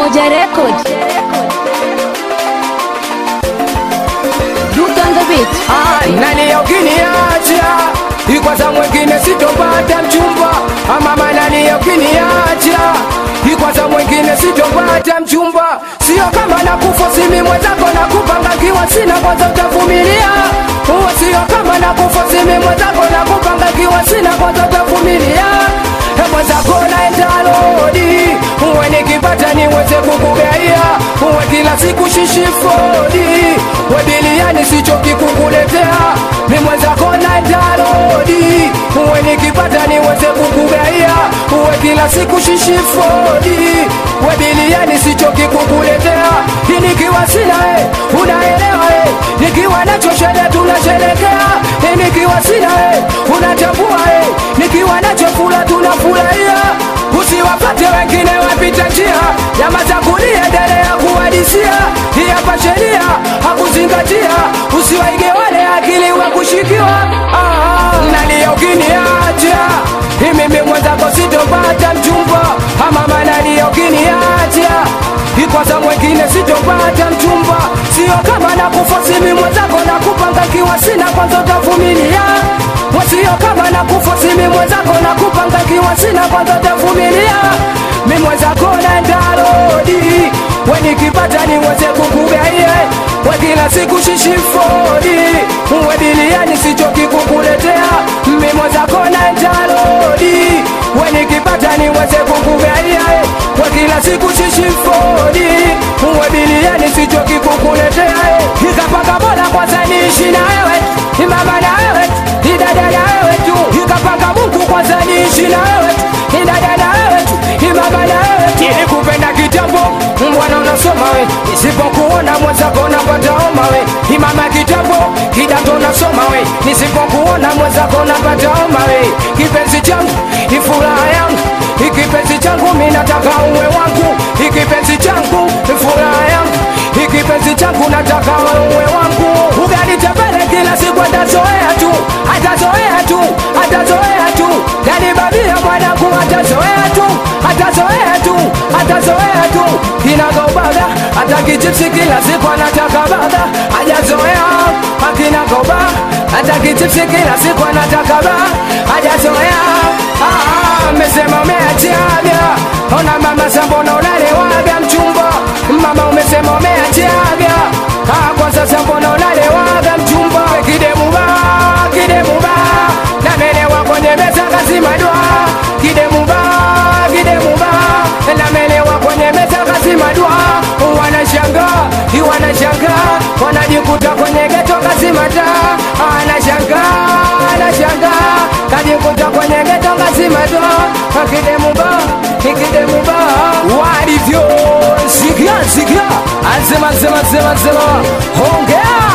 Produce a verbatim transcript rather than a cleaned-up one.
Moja Record. Root on the beat. Ai, nani ukiniacha ikwaza mwingine sitopata mchumba. Mama nani ukiniacha ikwaza mwingine sitopata mchumba. Sio kama nakufa simi mwenzako nakupanga kiwa sina kwanza utavumilia. Huo sio kama nakufa simi mwenzako nakupanga kiwa sina kwanza utavumilia. Mwenzako naenda lodi uwe nikipata niweze kukugaia. Uwe kila siku shishifodi uwe biliani sichoki kukuletea. Ni mwenzako naenda lodi uwe nikipata niweze kukugaia. Uwe kila siku shishifodi uwe biliani sichoki kukuletea. Nikiwa sina eh, unaelewa eh. Nikiwa nacho shele tunasherekea eh. Nikiwa sina eh, unatambua eh. Nikiwa nacho fula tunafurahia. Usiwapate wengine wapita njia, nyama za kuniendelea kuwadisia. Hii hapa sheria hakuzingatia, usiwaige wale akili wa kushikiwa. Ah, nani ukiniacha mimi mwenzako sitopata mchumba. Mama nani ukiniacha ikwaza mwingine sitopata mchumba. Sio kama nakufosi mimi mwenzako nakupanga kiwa sina kwanza utavumilia. Sio kama nakufosi mimi mwenzako nakupanga kiwa sina kwanza utavumilia. Mimi mwenzako naenda lodi we nikipata niweze kukugaia. We kila siku shishifodi uwe biliani sichoki kukuletea. Mimi mwenzako naenda lodi we nikipata niweze kukugaia. We kila siku shishifodi uwe biliani sichoki kukuletea. Ikapanga bora kwanza niishi na wewe, mama na wewe, dada na wewe tu. Ikapanga Mungu kwanza niishi na wewe, dada na wewe tu, mama na wewe tu. Nilikupenda kitambo mbwana unasoma we, nisipokuona mwenzako napata homa we. Mama kitambo kidato unasoma we, nisipokuona mwenzako napata homa we. Kipenzi changu ifuraha yangu, ikipenzi changu mimi nataka uwe wangu. Ikipenzi changu ifuraha yangu, ikipenzi changu nataka uwe wangu. Ugali tembele kila siku atazoea tu, atazoea tu, atazoea tu. Nani babia mwanangu atazoea tu, atazoea tu, atazoea tu. Kinagobaga atakijipsi kila siku anataka baga. Hajazoea akinagoba atakijipsi kila siku anataka baga. Hajazoea ah, mesema umeachiaga. Ona mama sambona unalewaga mchumba. Mama umesema umeachiaga. Ah, kwa sasa mbona unalewaga mchumba. Kidemuba, kidemuba namelewa kwenye meza kazima dua. Kidemuba, kidemuba namelewa kwenye meza kazima dua. Wanashanga, wanashanga wanajikuta kwenye geto kazima taa. Anashanga, anashanga kajikuta kwenye geto kazima dua. Kidemuba, kidemuba walivyo sikia sikia. Anzema, anzema, anzema, anzema. Hongea